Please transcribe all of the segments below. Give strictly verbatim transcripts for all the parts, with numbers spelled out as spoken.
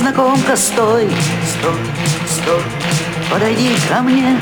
Незнакомка, стой, стой, стой, подойди ко мне.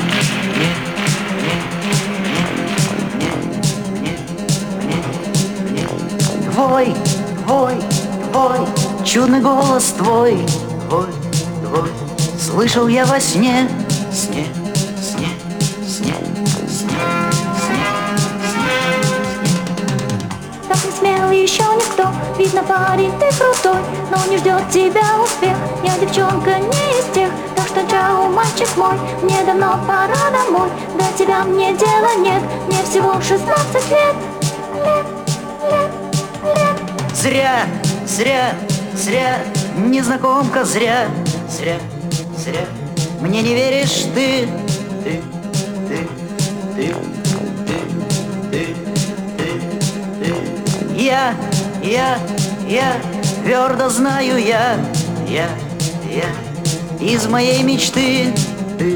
Твой, твой, твой, чудный голос твой, твой, твой, слышал я во сне, сне, сне, сне, сне, сне, сне. Так не смел еще никто, видно, парень, ты крутой, но не ждет тебя успех. Я девчонка не из тех, так что чао, мальчик мой, мне давно пора домой. До тебя мне дела нет, мне всего шестнадцать лет. Лет, лет, лет. Зря, зря, зря, незнакомка, зря, зря, зря. Мне не веришь ты, ты, ты, ты, ты, ты, ты, ты. Я, я, я, твердо знаю я, я, я, из моей мечты. Ты,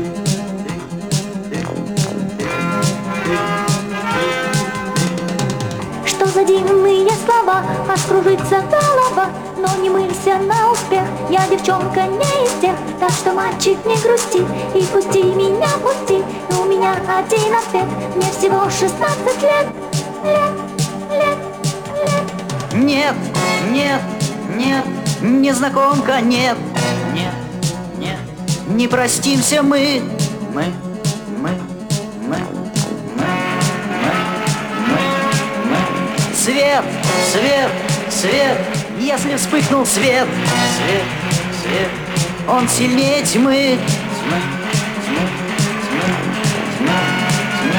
Что за дивные слова, аж кружится голова. Но не мылься на успех, я девчонка не из тех. Так что, мальчик, не грусти и пусти меня, пусти. У меня один ответ, мне всего шестнадцать лет. Лет, лет, лет. Нет, нет, нет, незнакомка, нет, нет, нет, не простимся мы, мы, мы, мы, мы, мы, мы, мы. Свет, свет, свет, если вспыхнул свет, свет, свет, он сильнее тьмы, тьмы, тьмы, тьмы, тьмы, тьмы.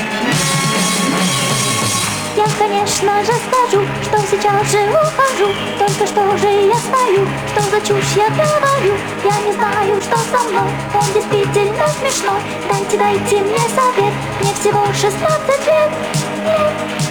Я, конечно же, скажу, что сейчас же ухожу. Только что же я стою, что за чушь я говорю. Я не знаю, что со мной, он действительно смешной. Дайте, дайте мне совет, мне всего шестнадцать лет. Лет.